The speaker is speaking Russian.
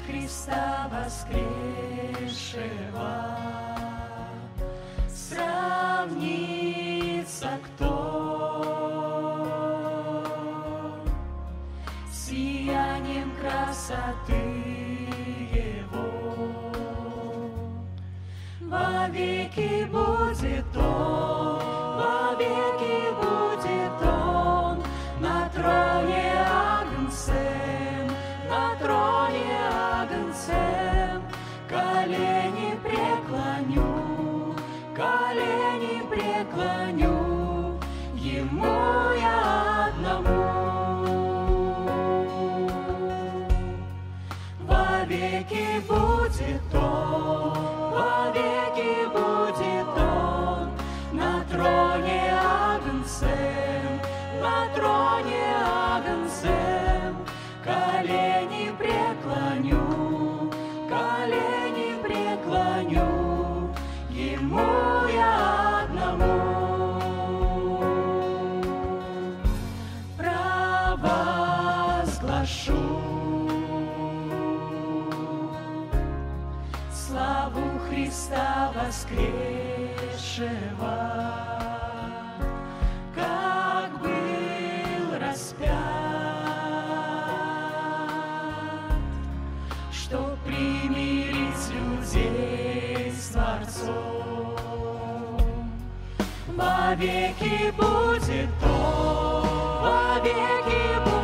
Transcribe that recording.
Христа воскресшего. Сравнится кто сиянием красоты Его? Вовеки будет Он, вовеки будет Он на троне Агнцем, на троне Агнцем. Колени преклоню, колени преклоню Ему я одному. Вовеки будет Он, вовеки будет Он на троне Агнцем, на троне Агнцем. Колени преклоню, колени преклоню Ему я одному. Провозглашу славу Христа воскресшего, как был распят, чтоб примирить людей с Творцом. Вовеки будет Он, вовеки будет